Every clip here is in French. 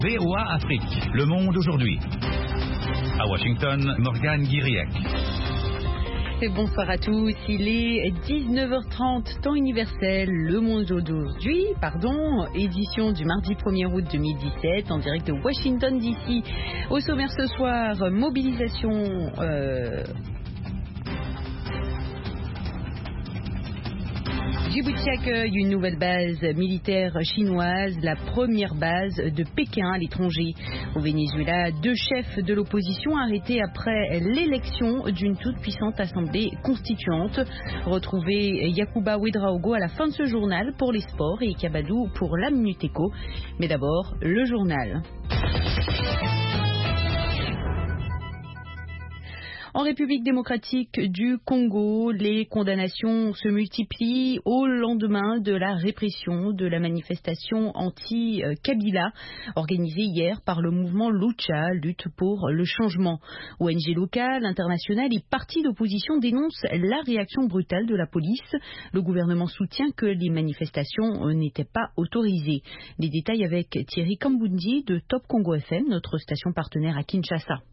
VOA Afrique, le monde aujourd'hui. À Washington, Morgane Guiriec. Et bonsoir à tous, il est 19h30, temps universel, le monde aujourd'hui, édition du mardi 1er août 2017, en direct de Washington DC. Au sommaire ce soir, mobilisation... Djibouti accueille une nouvelle base militaire chinoise, la première base de Pékin à l'étranger. Au Venezuela, 2 chefs de l'opposition arrêtés après l'élection d'une toute puissante assemblée constituante. Retrouvez Yacouba Ouedraogo à la fin de ce journal pour les sports et Kabadou pour la Minute Éco. Mais d'abord, le journal. En République démocratique du Congo, les condamnations se multiplient au lendemain de la répression de la manifestation anti-Kabila organisée hier par le mouvement Lucha, lutte pour le changement. ONG locales, internationales et partis d'opposition dénoncent la réaction brutale de la police. Le gouvernement soutient que les manifestations n'étaient pas autorisées. Les détails avec Thierry Kambundi de Top Congo FM, notre station partenaire à Kinshasa.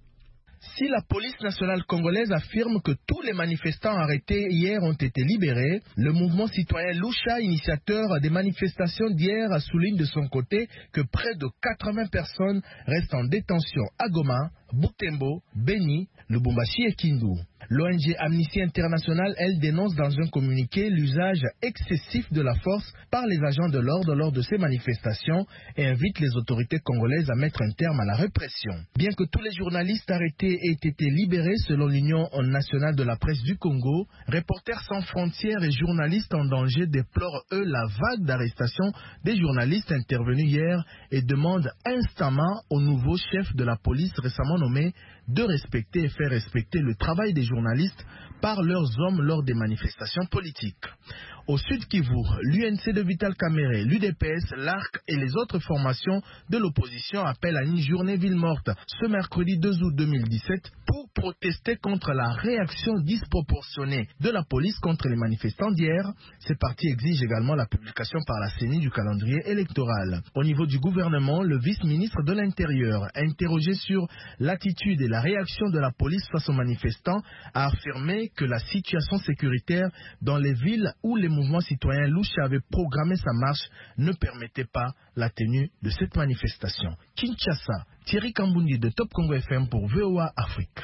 Si la police nationale congolaise affirme que tous les manifestants arrêtés hier ont été libérés, le mouvement citoyen Lucha, initiateur des manifestations d'hier, souligne de son côté que près de 80 personnes restent en détention à Goma, Butembo, Beni, Lubumbashi et Kindu. L'ONG Amnesty International, elle, dénonce dans un communiqué l'usage excessif de la force par les agents de l'ordre lors de ces manifestations et invite les autorités congolaises à mettre un terme à la répression. Bien que tous les journalistes arrêtés aient été libérés selon l'Union nationale de la presse du Congo, Reporters sans frontières et journalistes en danger déplorent, eux, la vague d'arrestations des journalistes intervenus hier et demandent instamment au nouveau chef de la police récemment nommé de respecter et faire respecter le travail des journalistes par leurs hommes lors des manifestations politiques. Au Sud Kivu, l'UNC de Vital Kamerhe, l'UDPS, l'ARC et les autres formations de l'opposition appellent à une journée ville morte ce mercredi 2 août 2017 pour protester contre la réaction disproportionnée de la police contre les manifestants d'hier. Ces partis exigent également la publication par la CENI du calendrier électoral. Au niveau du gouvernement, le vice-ministre de l'Intérieur, interrogé sur l'attitude et la réaction de la police face aux manifestants, a affirmé que la situation sécuritaire dans les villes où les mouvement citoyen Lucha avait programmé sa marche ne permettait pas la tenue de cette manifestation. Kinshasa, Thierry Kambundi de Top Congo FM pour VOA Afrique.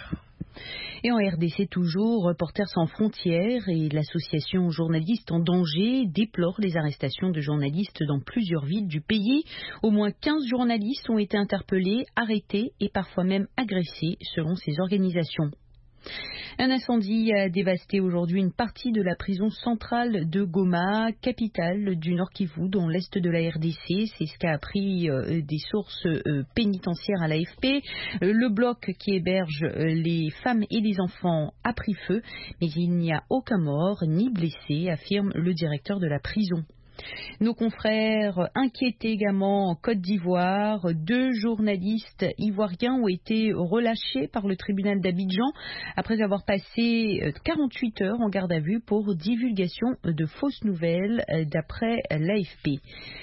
Et en RDC toujours, Reporters sans frontières et l'association Journalistes en danger déplorent les arrestations de journalistes dans plusieurs villes du pays. Au moins 15 journalistes ont été interpellés, arrêtés et parfois même agressés selon ces organisations. Un incendie a dévasté aujourd'hui une partie de la prison centrale de Goma, capitale du Nord Kivu, dans l'est de la RDC. C'est ce qu'a appris des sources pénitentiaires à l'AFP. Le bloc qui héberge les femmes et les enfants a pris feu, mais il n'y a aucun mort ni blessé, affirme le directeur de la prison. Nos confrères inquiétés également en Côte d'Ivoire. 2 journalistes ivoiriens ont été relâchés par le tribunal d'Abidjan après avoir passé 48 heures en garde à vue pour divulgation de fausses nouvelles d'après l'AFP.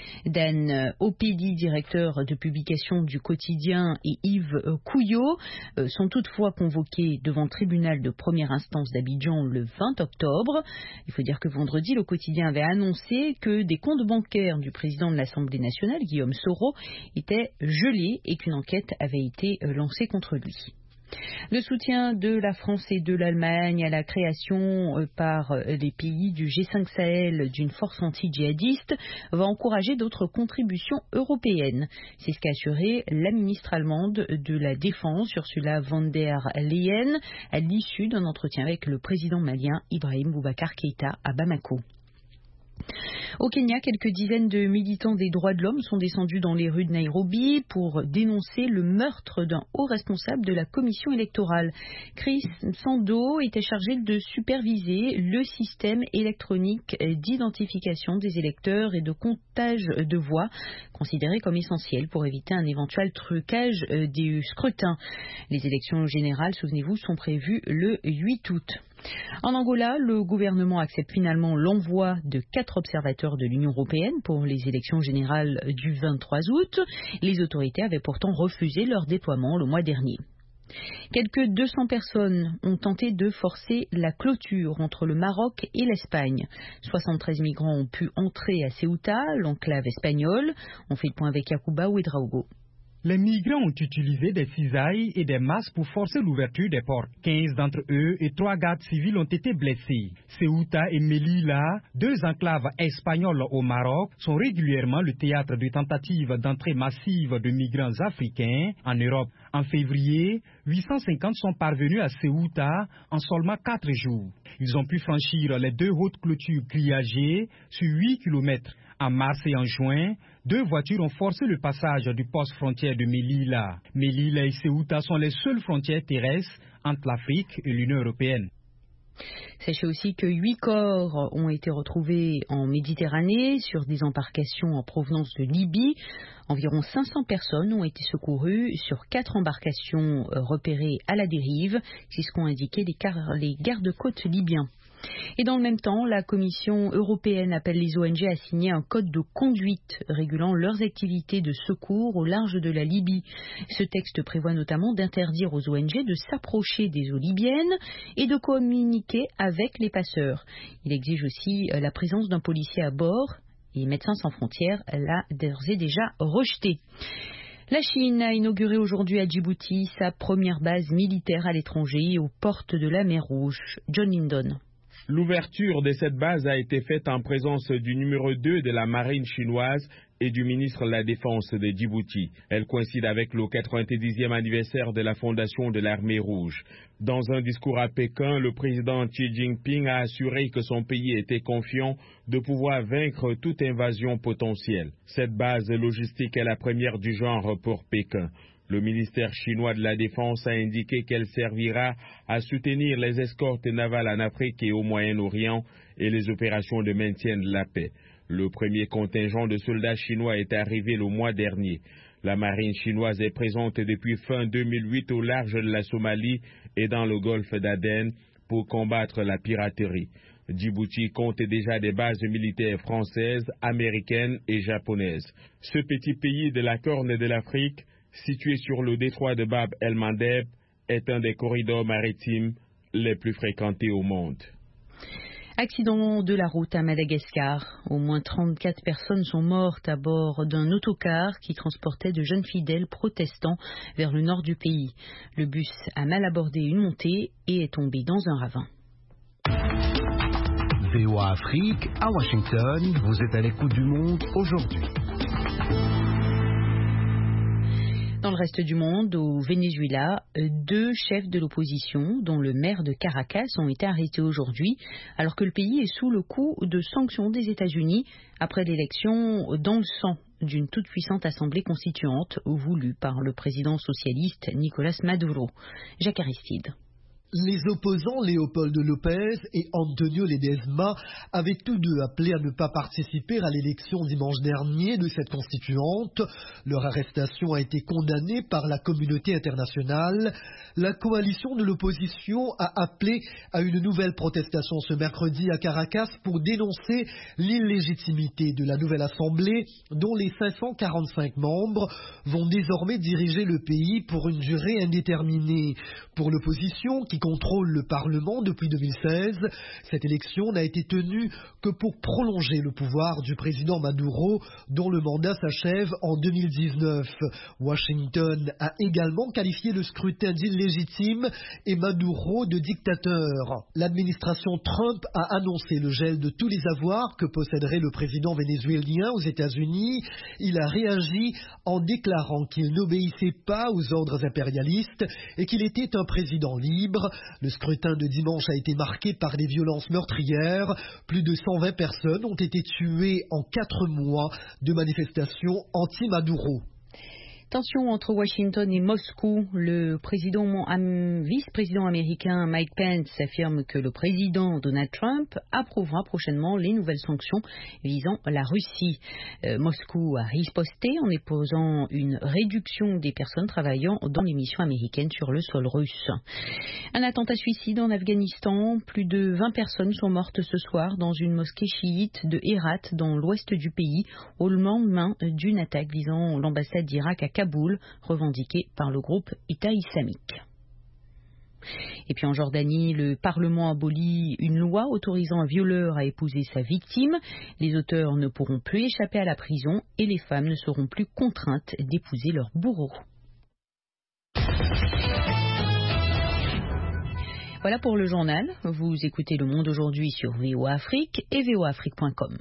Dan Opedi, directeur de publication du quotidien, et Yves Couillot sont toutefois convoqués devant le tribunal de première instance d'Abidjan le 20 octobre. Il faut dire que vendredi, le quotidien avait annoncé que des comptes bancaires du président de l'Assemblée nationale, Guillaume Soro, étaient gelés et qu'une enquête avait été lancée contre lui. Le soutien de la France et de l'Allemagne à la création par les pays du G5 Sahel d'une force anti-djihadiste va encourager d'autres contributions européennes. C'est ce qu'a assuré la ministre allemande de la Défense, Ursula von der Leyen, à l'issue d'un entretien avec le président malien Ibrahim Boubacar Keïta à Bamako. Au Kenya, quelques dizaines de militants des droits de l'homme sont descendus dans les rues de Nairobi pour dénoncer le meurtre d'un haut responsable de la commission électorale. Chris Sando était chargé de superviser le système électronique d'identification des électeurs et de comptage de voix, considéré comme essentiel pour éviter un éventuel trucage des scrutins. Les élections générales, souvenez-vous, sont prévues le 8 août. En Angola, le gouvernement accepte finalement l'envoi de 4 observateurs de l'Union européenne pour les élections générales du 23 août. Les autorités avaient pourtant refusé leur déploiement le mois dernier. Quelques 200 personnes ont tenté de forcer la clôture entre le Maroc et l'Espagne. 73 migrants ont pu entrer à Ceuta, l'enclave espagnole. On fait le point avec Yacouba Ouedraogo. Les migrants ont utilisé des cisailles et des masses pour forcer l'ouverture des portes. 15 d'entre eux et 3 gardes civils ont été blessés. Ceuta et Melilla, 2 enclaves espagnoles au Maroc, sont régulièrement le théâtre de tentatives d'entrée massive de migrants africains en Europe. En février, 850 sont parvenus à Ceuta en seulement 4 jours. Ils ont pu franchir les 2 hautes clôtures grillagées sur 8 km. En mars et en juin, 2 voitures ont forcé le passage du poste frontière de Melilla. Melilla et Ceuta sont les seules frontières terrestres entre l'Afrique et l'Union européenne. Sachez aussi que 8 corps ont été retrouvés en Méditerranée sur des embarcations en provenance de Libye. Environ 500 personnes ont été secourues sur 4 embarcations repérées à la dérive. C'est ce qu'ont indiqué les gardes-côtes libyens. Et dans le même temps, la Commission européenne appelle les ONG à signer un code de conduite régulant leurs activités de secours au large de la Libye. Ce texte prévoit notamment d'interdire aux ONG de s'approcher des eaux libyennes et de communiquer avec les passeurs. Il exige aussi la présence d'un policier à bord et Médecins sans frontières l'a d'ores et déjà rejeté. La Chine a inauguré aujourd'hui à Djibouti sa première base militaire à l'étranger aux portes de la mer Rouge. John Lindon. L'ouverture de cette base a été faite en présence du numéro 2 de la marine chinoise et du ministre de la Défense de Djibouti. Elle coïncide avec le 90e anniversaire de la fondation de l'armée rouge. Dans un discours à Pékin, le président Xi Jinping a assuré que son pays était confiant de pouvoir vaincre toute invasion potentielle. Cette base logistique est la première du genre pour Pékin. Le ministère chinois de la Défense a indiqué qu'elle servira à soutenir les escortes navales en Afrique et au Moyen-Orient et les opérations de maintien de la paix. Le premier contingent de soldats chinois est arrivé le mois dernier. La marine chinoise est présente depuis fin 2008 au large de la Somalie et dans le golfe d'Aden pour combattre la piraterie. Djibouti compte déjà des bases militaires françaises, américaines et japonaises. Ce petit pays de la Corne de l'Afrique, situé sur le détroit de Bab el-Mandeb, est un des corridors maritimes les plus fréquentés au monde. Accident de la route à Madagascar. Au moins 34 personnes sont mortes à bord d'un autocar qui transportait de jeunes fidèles protestants vers le nord du pays. Le bus a mal abordé une montée et est tombé dans un ravin. VOA Afrique, à Washington, vous êtes à l'écoute du monde aujourd'hui. Dans le reste du monde, au Venezuela, 2 chefs de l'opposition, dont le maire de Caracas, ont été arrêtés aujourd'hui, alors que le pays est sous le coup de sanctions des États-Unis après l'élection dans le sang d'une toute-puissante assemblée constituante voulue par le président socialiste Nicolás Maduro. Jacques Aristide. Les opposants Léopold López et Antonio Ledezma avaient tous deux appelé à ne pas participer à l'élection dimanche dernier de cette constituante. Leur arrestation a été condamnée par la communauté internationale. La coalition de l'opposition a appelé à une nouvelle protestation ce mercredi à Caracas pour dénoncer l'illégitimité de la nouvelle assemblée dont les 545 membres vont désormais diriger le pays pour une durée indéterminée. Pour l'opposition, qui contrôle le Parlement depuis 2016, cette élection n'a été tenue que pour prolonger le pouvoir du président Maduro, dont le mandat s'achève en 2019. Washington a également qualifié le scrutin d'illégitime et Maduro de dictateur. L'administration Trump a annoncé le gel de tous les avoirs que posséderait le président vénézuélien aux États-Unis. Il a réagi en déclarant qu'il n'obéissait pas aux ordres impérialistes et qu'il était un président libre. Le scrutin de dimanche a été marqué par des violences meurtrières. Plus de 120 personnes ont été tuées en 4 mois de manifestations anti-Maduro. Tension entre Washington et Moscou. Le vice-président américain Mike Pence affirme que le président Donald Trump approuvera prochainement les nouvelles sanctions visant la Russie. Moscou a riposté en imposant une réduction des personnes travaillant dans les missions américaines sur le sol russe. Un attentat suicide en Afghanistan. Plus de 20 personnes sont mortes ce soir dans une mosquée chiite de Herat dans l'ouest du pays au lendemain d'une attaque visant l'ambassade d'Irak à Kaboul, revendiquée par le groupe État islamique. Et puis en Jordanie, le Parlement abolit une loi autorisant un violeur à épouser sa victime. Les auteurs ne pourront plus échapper à la prison et les femmes ne seront plus contraintes d'épouser leur bourreau. Voilà pour le journal. Vous écoutez Le Monde aujourd'hui sur VOA Afrique et voaafrique.com.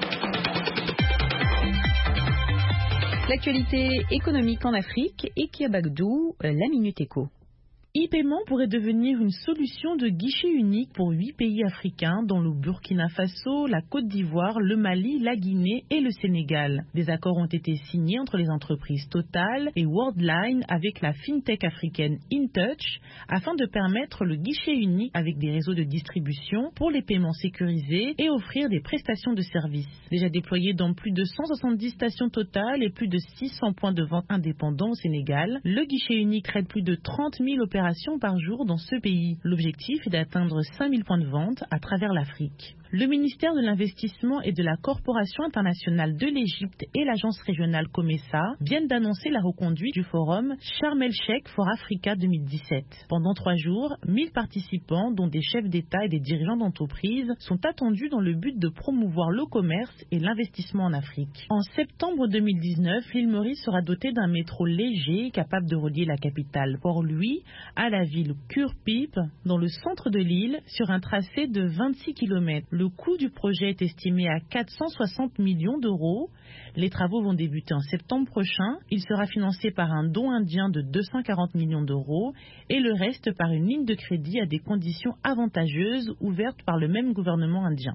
L'actualité économique en Afrique, Ekia Bagdou, la Minute Éco. E-paiement pourrait devenir une solution de guichet unique pour 8 pays africains, dont le Burkina Faso, la Côte d'Ivoire, le Mali, la Guinée et le Sénégal. Des accords ont été signés entre les entreprises Total et Worldline avec la fintech africaine InTouch afin de permettre le guichet unique avec des réseaux de distribution pour les paiements sécurisés et offrir des prestations de services. Déjà déployé dans plus de 170 stations Total et plus de 600 points de vente indépendants au Sénégal, le guichet unique aide plus de 30 000 opérations par jour dans ce pays. L'objectif est d'atteindre 5000 points de vente à travers l'Afrique. Le ministère de l'Investissement et de la Corporation internationale de l'Égypte et l'agence régionale COMESA viennent d'annoncer la reconduite du forum Sharm el-Sheikh for Africa 2017. Pendant 3 jours, 1000 participants, dont des chefs d'État et des dirigeants d'entreprises, sont attendus dans le but de promouvoir le commerce et l'investissement en Afrique. En septembre 2019, l'île Maurice sera dotée d'un métro léger capable de relier la capitale Port-Louis à la ville Kur-Pip, dans le centre de l'île, sur un tracé de 26 km. Le coût du projet est estimé à 460 millions d'euros. Les travaux vont débuter en septembre prochain. Il sera financé par un don indien de 240 millions d'euros et le reste par une ligne de crédit à des conditions avantageuses ouvertes par le même gouvernement indien.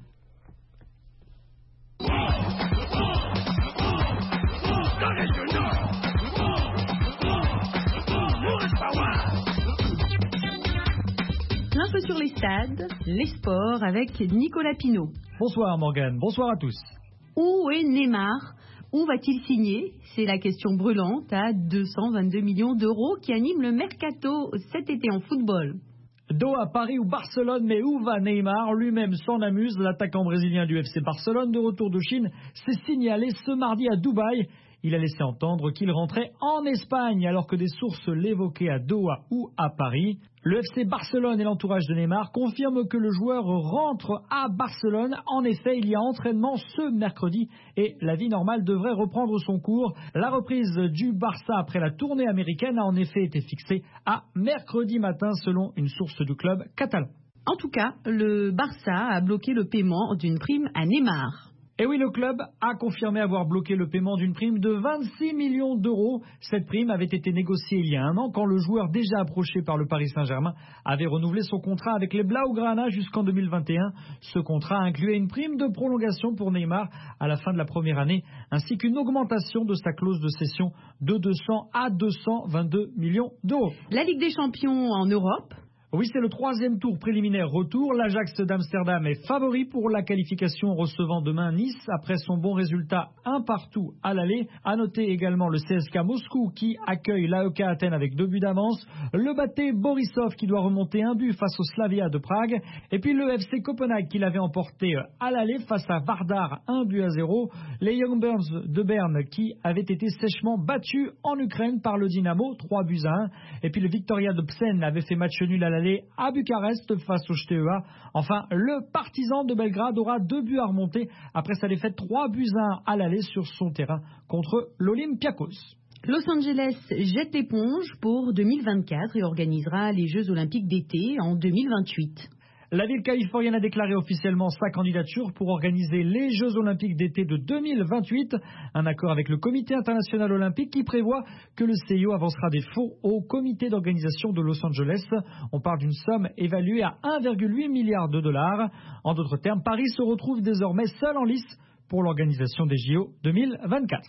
L'info sur les stades, les sports avec Nicolas Pinault. Bonsoir Morgane, bonsoir à tous. Où est Neymar ? Où va-t-il signer ? C'est la question brûlante à 222 millions d'euros qui anime le mercato cet été en football. Doha, Paris ou Barcelone, mais où va Neymar ? Lui-même s'en amuse. L'attaquant brésilien du FC Barcelone, de retour de Chine, s'est signalé ce mardi à Dubaï. Il a laissé entendre qu'il rentrait en Espagne alors que des sources l'évoquaient à Doha ou à Paris. Le FC Barcelone et l'entourage de Neymar confirment que le joueur rentre à Barcelone. En effet, il y a entraînement ce mercredi et la vie normale devrait reprendre son cours. La reprise du Barça après la tournée américaine a en effet été fixée à mercredi matin selon une source du club catalan. En tout cas, le Barça a bloqué le paiement d'une prime à Neymar. Et oui, le club a confirmé avoir bloqué le paiement d'une prime de 26 millions d'euros. Cette prime avait été négociée il y a 1 an quand le joueur déjà approché par le Paris Saint-Germain avait renouvelé son contrat avec les Blaugrana jusqu'en 2021. Ce contrat incluait une prime de prolongation pour Neymar à la fin de la première année ainsi qu'une augmentation de sa clause de cession de 200 à 222 millions d'euros. La Ligue des Champions en Europe. Oui, c'est le 3e tour préliminaire retour. L'Ajax d'Amsterdam est favori pour la qualification en recevant demain Nice après son bon résultat 1-1 à l'aller. À noter également le CSKA Moscou qui accueille l'AEK Athènes avec 2 buts d'avance. Le Bate Borisov qui doit remonter 1 but face au Slavia de Prague. Et puis le FC Copenhague qui l'avait emporté à l'aller face à Vardar 1-0. Les Young Burns de Berne qui avaient été sèchement battus en Ukraine par le Dynamo 3-1. Et puis le Victoria de Psen avait fait match nul à l'aller à Bucarest face au STEA. Enfin, le Partizan de Belgrade aura 2 buts à remonter après sa défaite 3-1 à l'aller sur son terrain contre l'Olympiakos. Los Angeles jette l'éponge pour 2024 et organisera les Jeux Olympiques d'été en 2028. La ville californienne a déclaré officiellement sa candidature pour organiser les Jeux Olympiques d'été de 2028. Un accord avec le Comité international olympique qui prévoit que le CIO avancera des fonds au comité d'organisation de Los Angeles. On parle d'une somme évaluée à 1,8 milliard de dollars. En d'autres termes, Paris se retrouve désormais seul en lice pour l'organisation des JO 2024.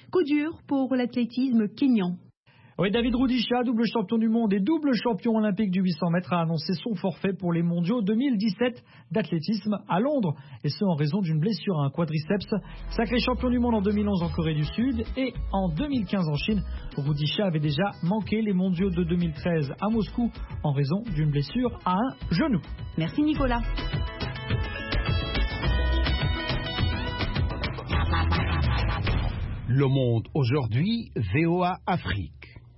Coup dur pour l'athlétisme kényan. Oui, David Rudisha, double champion du monde et double champion olympique du 800 mètres, a annoncé son forfait pour les mondiaux 2017 d'athlétisme à Londres. Et ce, en raison d'une blessure à un quadriceps. Sacré champion du monde en 2011 en Corée du Sud et en 2015 en Chine. Rudisha avait déjà manqué les mondiaux de 2013 à Moscou en raison d'une blessure à un genou. Merci Nicolas. Le Monde aujourd'hui, VOA Afrique.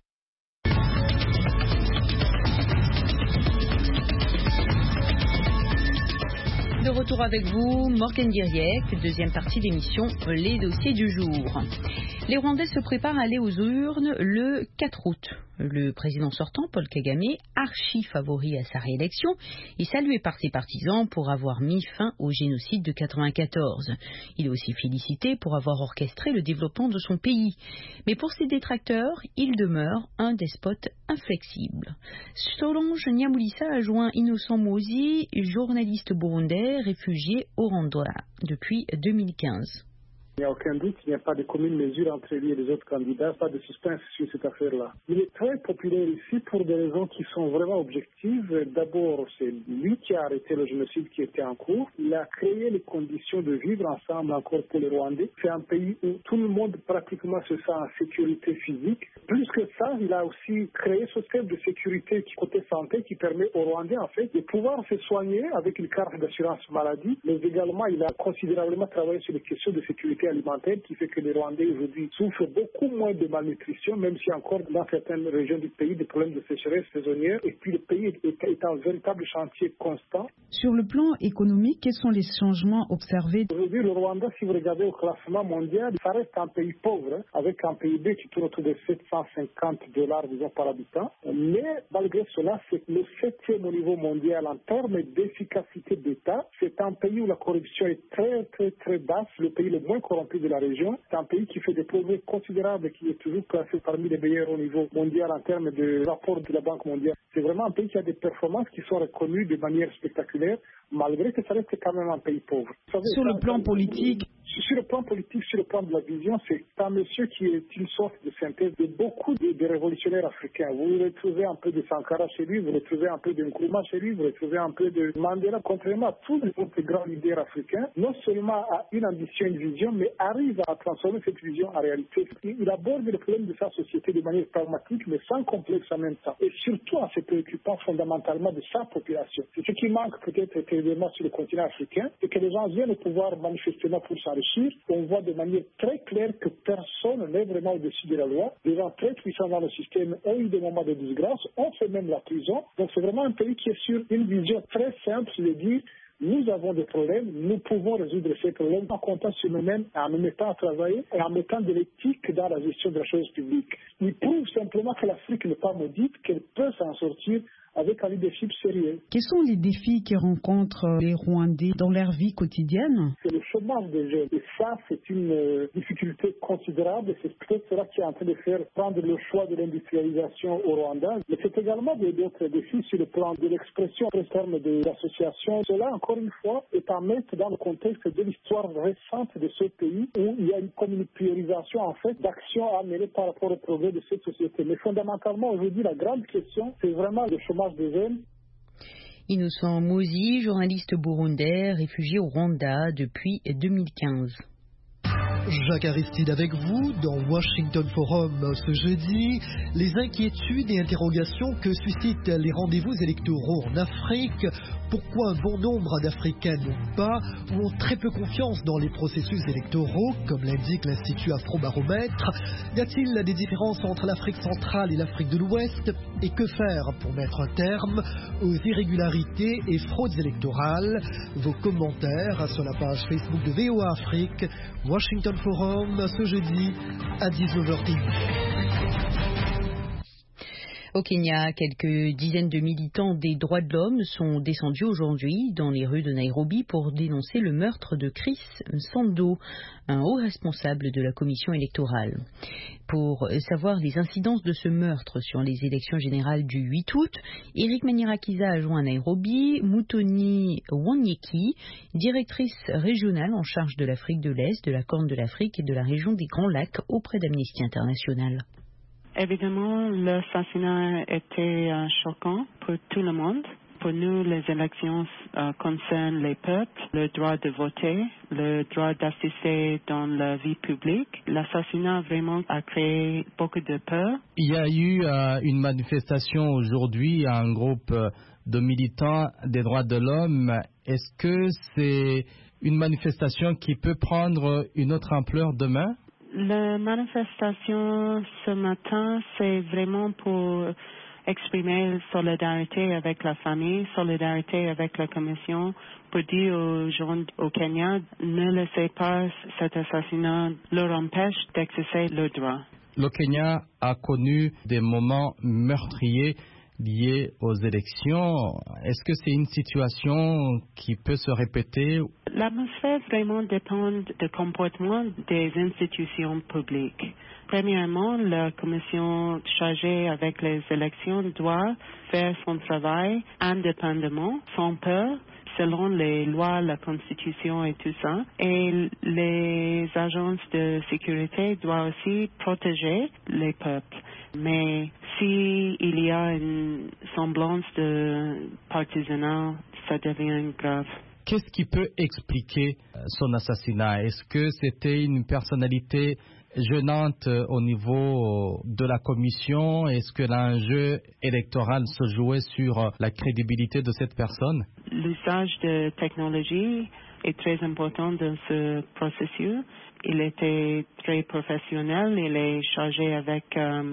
De retour avec vous, Morgan Guiriec, deuxième partie d'émission Les dossiers du jour. Les Rwandais se préparent à aller aux urnes le 4 août. Le président sortant, Paul Kagame, archi favori à sa réélection, est salué par ses partisans pour avoir mis fin au génocide de 1994. Il est aussi félicité pour avoir orchestré le développement de son pays. Mais pour ses détracteurs, il demeure un despote inflexible. Solange Nyamulisa a joint Innocent Mozi, journaliste burundais réfugié au Rwanda depuis 2015. Il n'y a aucun doute, il n'y a pas de commune mesure entre lui et les autres candidats, pas de suspense sur cette affaire-là. Il est très populaire ici pour des raisons qui sont vraiment objectives. D'abord, c'est lui qui a arrêté le génocide qui était en cours. Il a créé les conditions de vivre ensemble encore pour les Rwandais. C'est un pays où tout le monde pratiquement se sent en sécurité physique. Plus que ça, il a aussi créé ce système de sécurité côté santé qui permet aux Rwandais en fait de pouvoir se soigner avec une carte d'assurance maladie, mais également il a considérablement travaillé sur les questions de sécurité alimentaire qui fait que les Rwandais aujourd'hui souffrent beaucoup moins de malnutrition, même s'il y a encore dans certaines régions du pays des problèmes de sécheresse saisonnière. Et puis le pays est un véritable chantier constant. Sur le plan économique, quels sont les changements observés? Aujourd'hui, le Rwanda, si vous regardez au classement mondial, ça reste un pays pauvre, avec un PIB qui tourne autour de $750 disons, par habitant. Mais malgré cela, c'est le 7e au niveau mondial en termes d'efficacité d'État. C'est un pays où la corruption est très, très, très basse, le pays le moins corrompu de la région. C'est un pays qui fait des progrès considérables et qui est toujours classé parmi les meilleurs au niveau mondial en termes de rapport de la Banque mondiale. C'est vraiment un pays qui a des performances qui sont reconnues de manière spectaculaire, malgré que ça reste quand même un pays pauvre. Sur le plan politique, sur le plan politique, sur le plan de la vision, c'est un monsieur qui est une sorte de synthèse de beaucoup de révolutionnaires africains. Vous retrouvez un peu de Sankara chez lui, vous retrouvez un peu de Nkrumah chez lui, vous retrouvez un peu de Mandela, contrairement à tous les autres grands leaders africains. Non seulement a une ambition, une vision, mais arrive à transformer cette vision en réalité. Il aborde le problème de sa société de manière pragmatique, mais sans complexe en même temps. Et surtout en se préoccupant fondamentalement de sa population. C'est ce qui manque peut-être évidemment sur le continent africain, c'est que les gens viennent au pouvoir manifestement pour s'enrichir. On voit de manière très claire que personne n'est vraiment au-dessus de la loi. Les gens très puissants dans le système ont eu des moments de disgrâce, ont fait même la prison. Donc c'est vraiment un pays qui est sur une vision très simple, c'est de dire nous avons des problèmes, nous pouvons résoudre ces problèmes en comptant sur nous-mêmes, en nous mettant à travailler et en mettant de l'éthique dans la gestion de la chose publique. Il prouve simplement que l'Afrique n'est pas maudite, qu'elle peut s'en sortir avec un leadership sérieux. Quels sont les défis que rencontrent les Rwandais dans leur vie quotidienne? C'est le chômage des jeunes. Et ça, c'est une difficulté considérable. C'est peut-être cela qui est en train de faire prendre le choix de l'industrialisation au Rwanda. Mais c'est également d'autres défis sur le plan de l'expression en termes de l'association. Cela, encore une fois, est à mettre dans le contexte de l'histoire récente de ce pays où il y a une priorisation, en fait, d'actions à mener par rapport au progrès de cette société. Mais fondamentalement, aujourd'hui, la grande question, c'est vraiment le chômage des jeunes. Innocent Mozi, journaliste burundais, réfugié au Rwanda depuis 2015. Jacques Aristide avec vous dans Washington Forum ce jeudi. Les inquiétudes et interrogations que suscitent les rendez-vous électoraux en Afrique. Pourquoi un bon nombre d'Africains n'ont pas ou ont très peu confiance dans les processus électoraux, comme l'indique l'Institut Afrobaromètre? Y a-t-il des différences entre l'Afrique centrale et l'Afrique de l'Ouest? Et que faire pour mettre un terme aux irrégularités et fraudes électorales? Vos commentaires sur la page Facebook de VOA Afrique, Washington Forum, ce jeudi à 19h30. Au Kenya, quelques dizaines de militants des droits de l'homme sont descendus aujourd'hui dans les rues de Nairobi pour dénoncer le meurtre de Chris Msando, un haut responsable de la commission électorale. Pour savoir les incidences de ce meurtre sur les élections générales du 8 août, Eric Manirakiza a joint à Nairobi Muthoni Wanyeki, directrice régionale en charge de l'Afrique de l'Est, de la Corne de l'Afrique et de la région des Grands Lacs auprès d'Amnesty International. Évidemment, l'assassinat était choquant pour tout le monde. Pour nous, les élections concernent les peuples, le droit de voter, le droit d'assister dans la vie publique. L'assassinat vraiment a créé beaucoup de peur. Il y a eu une manifestation aujourd'hui, un groupe de militants des droits de l'homme. Est-ce que c'est une manifestation qui peut prendre une autre ampleur demain? La manifestation ce matin, c'est vraiment pour exprimer solidarité avec la famille, solidarité avec la commission, pour dire aux gens au Kenya, ne laissez pas cet assassinat leur empêche d'exercer leurs droits. Le Kenya a connu des moments meurtriers liés aux élections. Est-ce que c'est une situation qui peut se répéter? L'atmosphère vraiment dépend du comportement des institutions publiques. Premièrement, la commission chargée avec les élections doit faire son travail indépendamment, sans peur, selon les lois, la Constitution et tout ça. Et les agences de sécurité doivent aussi protéger les peuples. Mais s'il y a une semblance de partisanat, ça devient grave. Qu'est-ce qui peut expliquer son assassinat? Est-ce que c'était une personnalité gênante au niveau de la commission? Est-ce que l'enjeu électoral se jouait sur la crédibilité de cette personne? L'usage de technologie est très important dans ce processus. Il était très professionnel. Il est chargé avec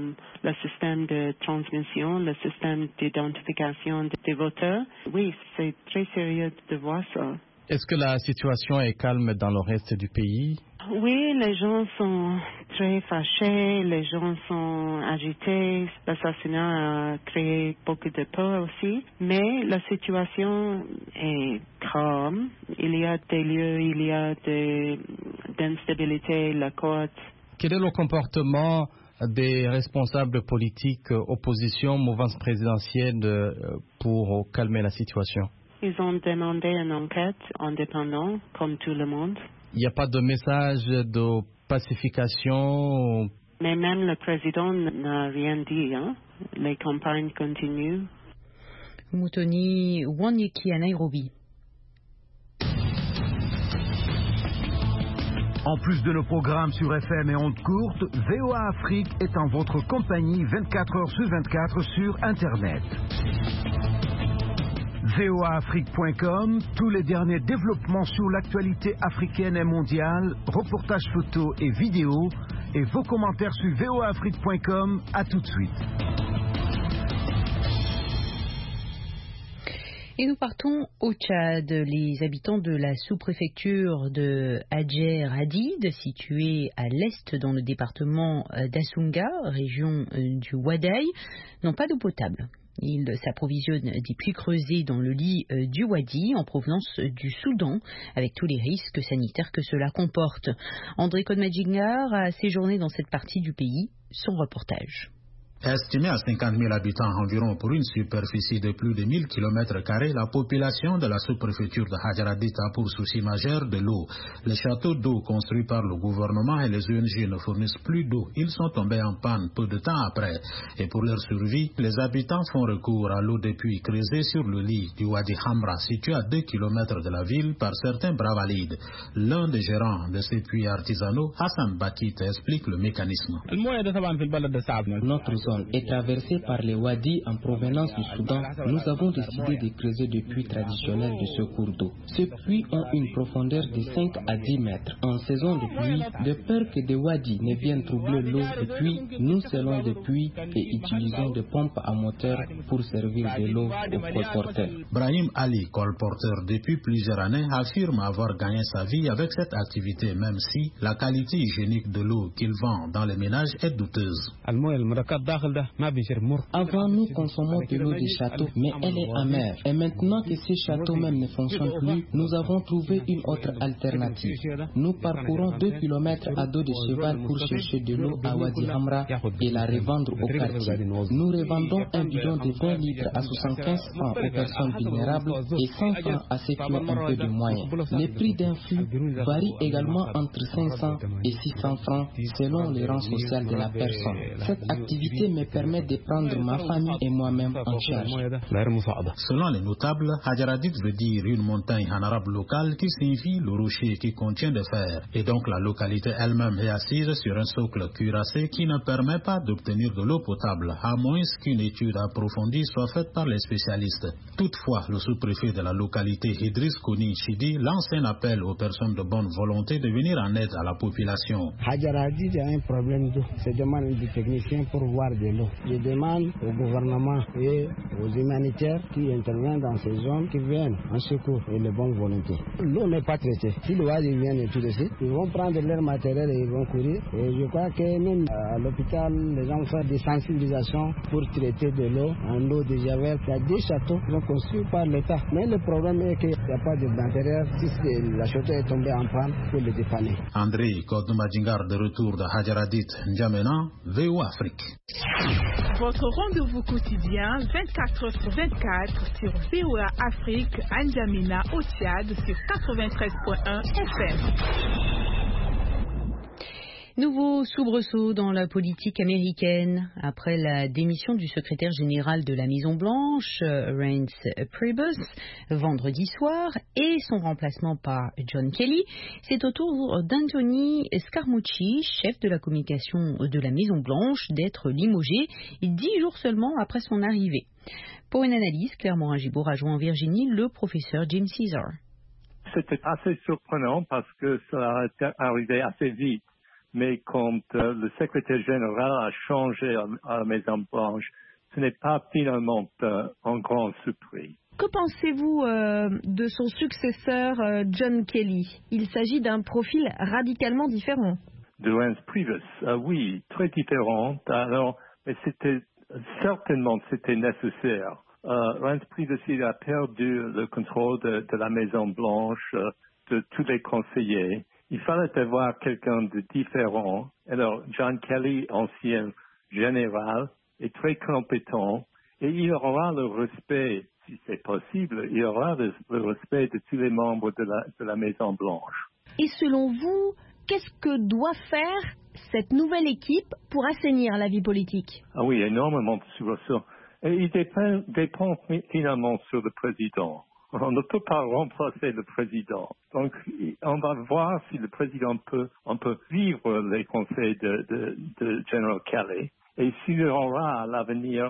le système de transmission, le système d'identification des voteurs. Oui, c'est très sérieux de voir ça. Est-ce que la situation est calme dans le reste du pays? Oui, les gens sont très fâchés, les gens sont agités. L'assassinat a créé beaucoup de peur aussi. Mais la situation est calme. Il y a des lieux, il y a d'instabilité, la côte. Quel est le comportement des responsables politiques, opposition, mouvance présidentielle pour calmer la situation? Ils ont demandé une enquête indépendante, comme tout le monde. Il n'y a pas de message de pacification? Mais même le président n'a rien dit. Hein? Les campagnes continuent. Muthoni Wanyeki à Nairobi. En plus de nos programmes sur FM et ondes courtes, VOA Afrique est en votre compagnie 24 heures sur 24 sur Internet. voaafrique.com, tous les derniers développements sur l'actualité africaine et mondiale, reportages photos et vidéos, et vos commentaires sur voaafrique.com. À tout de suite. Et nous partons au Tchad. Les habitants de la sous-préfecture de Hadjer Hadid, située à l'est dans le département d'Assunga, région du Wadaï, n'ont pas d'eau potable. Ils s'approvisionnent des puits creusés dans le lit du Wadi en provenance du Soudan, avec tous les risques sanitaires que cela comporte. André Kodmadjingar a séjourné dans cette partie du pays. Son reportage. Estimée à 50 000 habitants environ pour une superficie de plus de 1000 km², la population de la sous-préfecture de Hadjer Hadid a pour souci majeur de l'eau. Les châteaux d'eau construits par le gouvernement et les ONG ne fournissent plus d'eau. Ils sont tombés en panne peu de temps après. Et pour leur survie, les habitants font recours à l'eau des puits creusés sur le lit du Wadi Hamra, situé à 2 km de la ville par certains bravalides. L'un des gérants de ces puits artisanaux, Hassan Bakit, explique le mécanisme. Notre zone est traversée par les wadis en provenance du Soudan. Nous avons décidé de creuser des puits traditionnels de ce cours d'eau. Ces puits ont une profondeur de 5 à 10 mètres. En saison de pluie, de peur que des wadis ne viennent troubler l'eau des puits, nous scellons des puits et utilisons des pompes à moteur pour servir de l'eau aux colporteurs. Brahim Ali, colporteur depuis plusieurs années, affirme avoir gagné sa vie avec cette activité, même si la qualité hygiénique de l'eau qu'il vend dans les ménages est douteuse. Avant, nous consommons de l'eau du château, mais elle est amère. Et maintenant que ce château même ne fonctionne plus, nous avons trouvé une autre alternative. Nous parcourons 2 km à dos de cheval pour chercher de l'eau à Wadi Hamra et la revendre au quartier. Nous revendons un bidon de 20 litres à 75 francs aux personnes vulnérables et 100 francs à ceux qui ont un peu de moyens. Les prix d'un fût varient également entre 500 et 600 francs selon le rang social de la personne. Cette activité me permet de prendre ma famille et moi-même en charge. Selon les notables, Hadjaradit veut dire une montagne en arabe local qui signifie le rocher qui contient des fer. Et donc la localité elle-même est assise sur un socle cuirassé qui ne permet pas d'obtenir de l'eau potable, à moins qu'une étude approfondie soit faite par les spécialistes. Toutefois, le sous-préfet de la localité, Idriss Kouni Chidi, lance un appel aux personnes de bonne volonté de venir en aide à la population. Hadjaradit a un problème d'eau. Je demande des techniciens pour voir de l'eau. Je demande au gouvernement et aux humanitaires qui interviennent dans ces zones qui viennent en secours et les bonnes volontés. L'eau n'est pas traitée. Si le Wadi vient et tout de suite, ils vont prendre leur matériel et ils vont courir. Et je crois que même à l'hôpital, les gens font des sensibilisations pour traiter de l'eau en eau de javel. Il y a des châteaux qui sont construits par l'État. Mais le problème est qu'il n'y a pas de matériel. Si la château est tombée en panne, pour le dépanner. André Kodoumadjingar de retour de Hadjaradit, N'Djamena, VO Afrique. Votre rendez-vous quotidien 24h/24 sur VOA Afrique, N'Djamena au Tchad sur 93.1 FM. Nouveau soubresaut dans la politique américaine. Après la démission du secrétaire général de la Maison-Blanche, Reince Priebus, vendredi soir, et son remplacement par John Kelly, c'est au tour d'Anthony Scaramucci, chef de la communication de la Maison-Blanche, d'être limogé 10 jours seulement après son arrivée. Pour une analyse, Claire Morin-Gibaud a rejoint en Virginie le professeur Jim Caesar. C'était assez surprenant parce que ça a arrivé assez vite. Mais quand le secrétaire général a changé à la Maison-Blanche, ce n'est pas finalement un grand surprise. Que pensez-vous de son successeur John Kelly? Il s'agit d'un profil radicalement différent. De Reince Priebus, oui, très différent. Alors, mais certainement nécessaire. Reince Priebus, il a perdu le contrôle de la Maison-Blanche, de tous les conseillers. Il fallait avoir quelqu'un de différent. Alors, John Kelly, ancien général, est très compétent et il aura le respect, si c'est possible, il aura le respect de tous les membres de la Maison-Blanche. Et selon vous, qu'est-ce que doit faire cette nouvelle équipe pour assainir la vie politique? Ah oui, énormément sur ça. Et il dépend finalement sur le président. On ne peut pas remplacer le président. Donc, on va voir si le président peut vivre les conseils de General Kelly et s'il aura à l'avenir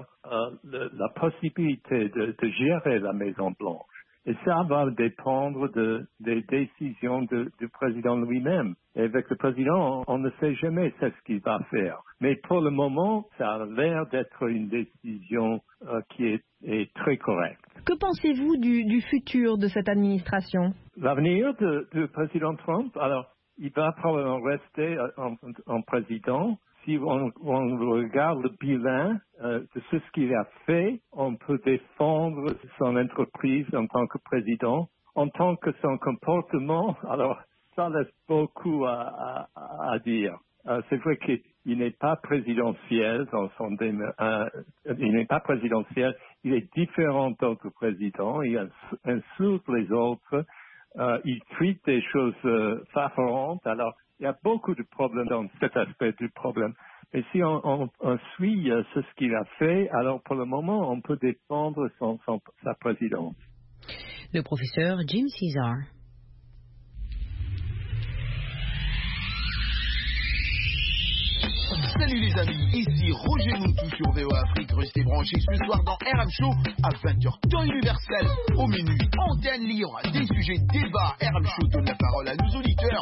la possibilité de gérer la Maison-Blanche. Et ça va dépendre des décisions du président lui-même. Et avec le président, on ne sait jamais ce qu'il va faire. Mais pour le moment, ça a l'air d'être une décision qui est très correcte. Que pensez-vous du futur de cette administration? L'avenir du président Trump, alors, il va probablement rester en président. Si on regarde le bilan de ce qu'il a fait, on peut défendre son entreprise en tant que président. En tant que son comportement, alors ça laisse beaucoup à dire. C'est vrai qu'il n'est pas présidentiel il n'est pas présidentiel. Il est différent d'autres présidents. Il insulte les autres. Il tweet des choses fâcherantes. Alors, il y a beaucoup de problèmes dans cet aspect du problème. Et si on suit ce qu'il a fait, alors pour le moment, on peut défendre sa présidence. Le professeur Jim Caesar. Salut les amis, ici Roger Moutou sur VOA Afrique. Restez branchés ce soir dans RM Show à 20h temps universel. Au menu, antenne libre, des sujets débats. RM Show donne la parole à nos auditeurs.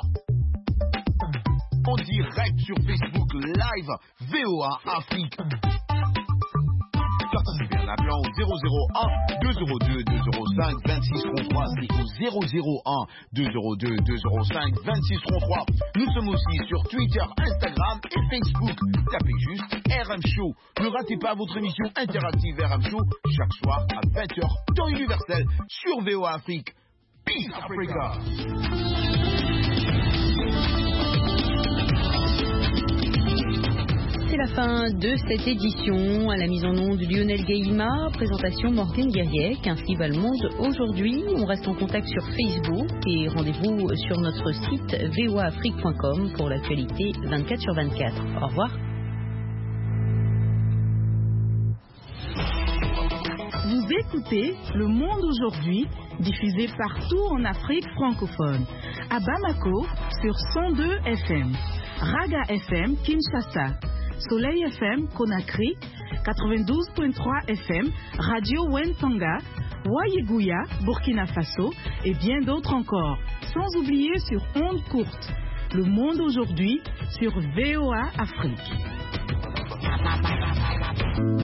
En direct sur Facebook Live, VOA Afrique. Bien la blanche. directement au 001 202 205 2633. C'est au 001 202 205 2633. Nous sommes aussi sur Twitter, Instagram et Facebook. Tapez juste RM Show. Ne ratez pas votre émission interactive RM Show chaque soir à 20h, temps universel sur VOA Afrique. Peace Africa. C'est la fin de cette édition. À la mise en onde Lionel Gaïma, présentation Morgane Guerriec, ainsi va le monde aujourd'hui. On reste en contact sur Facebook et rendez-vous sur notre site voaafrique.com pour l'actualité 24/24. Au revoir. Vous écoutez Le Monde aujourd'hui, diffusé partout en Afrique francophone. À Bamako, sur 102 FM. Raga FM, Kinshasa. Soleil FM, Conakry. 92.3 FM, Radio Wentanga. Wayeguya, Burkina Faso. Et bien d'autres encore. Sans oublier sur ondes courtes. Le Monde aujourd'hui, sur VOA Afrique.